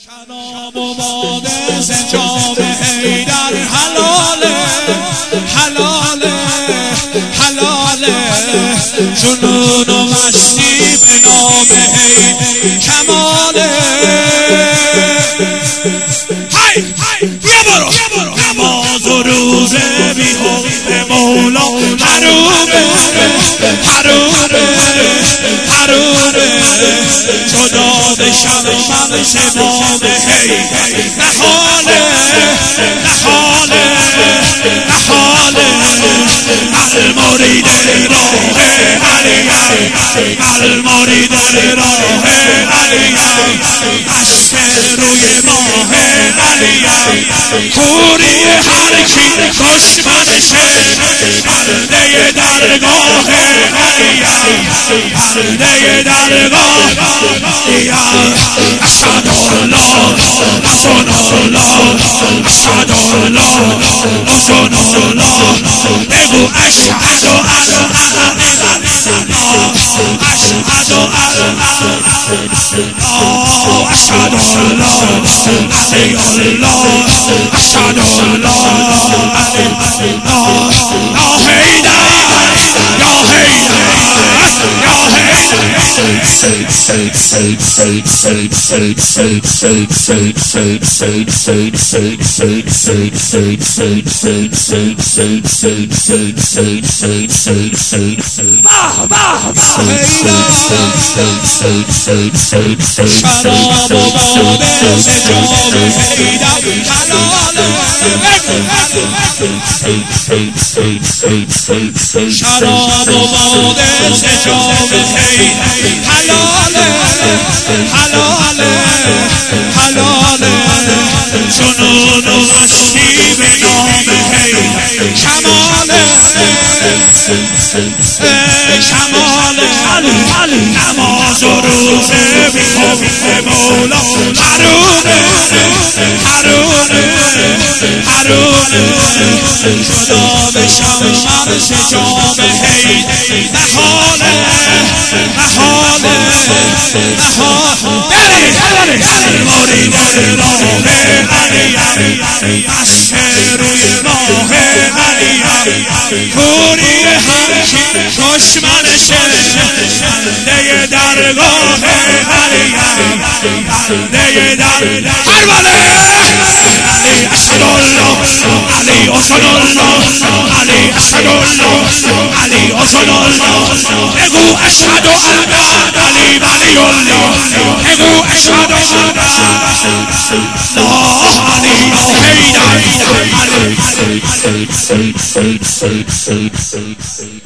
شراب و باده ز جام حیدر حلاله حلاله حلاله جنون و مستی به نام حیدر کماله های بیا برو نماز و روزه بی حکم مولا حرومه حرومه حرومه جدا بشم من زمام حیدر نهاله نهاله نهاله المرید راه علی المرید راه علی عشق روی ماه علی کوری هر کی دشمنشه پرده درگاه علی پرده درگاه اشهد الله رسول الله اشهد الله رسول الله بگو اشهد ان اشهد اشهد الله علی الله اشهد الله یا حیدر یا حیدر شراب و باده ز جام حیدر حلاله شراب و باده ز جام حیدر حلاله حلاله حلاله جنون و مستی به نام حیدر کماله کماله نماز و روزه بی حکم مولا حرومه حرومه حرومه جدا بشم من ز جام حیدر نهاله نهاله نهاله المرید راه علی عشق روی ماه علی کوری هر کی دشمنشه پرده درگاه علی پرده در علی اشهد الله علی رسول الله علی اشهد الله علی رسول الله بگو اشهد ان علی ولی الله بگو اشهد ان الله علی حیدر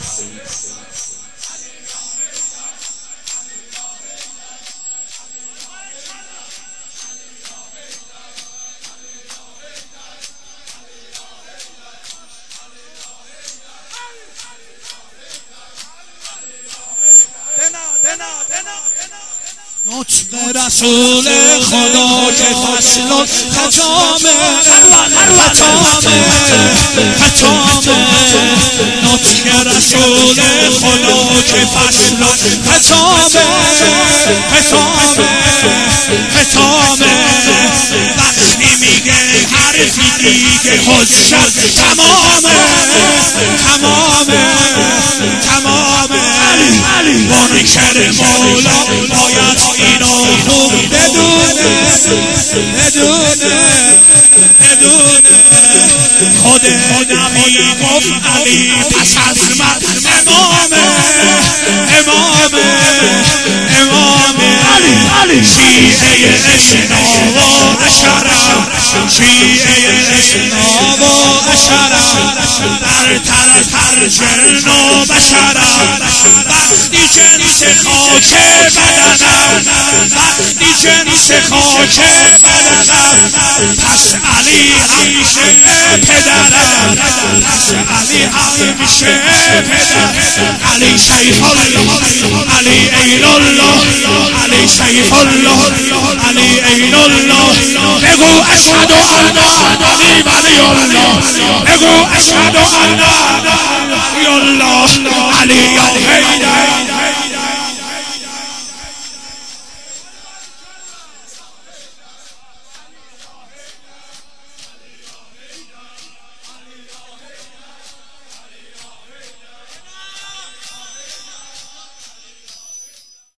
نطق رسول خدا که فصل و ختامه ختامه ختامه نطق رسول خدا که فصل و ختامه ختامه ختامه وقتی میگه حرفی دیگه حجت تمامه تمامه تمامه منکر مولا باید اینو خوب بدونه بدونه بدونه خود نبی گفت علی پس از من امامه امامه امامه شیعه اثنا و عشره شیعه اثنا و عشره برتر از هر جن و بشره وقتی جنس خاک بدنم وقتی جنس خاک بدنم پس علی همیشه پدرم پس علی همیشه پدرم علی شیخ الله علی عین الله علی شیخ الله علی عین الله بگو اشهد ان علی ولی الله بگو اشهد ان علی الله علی یا حیدر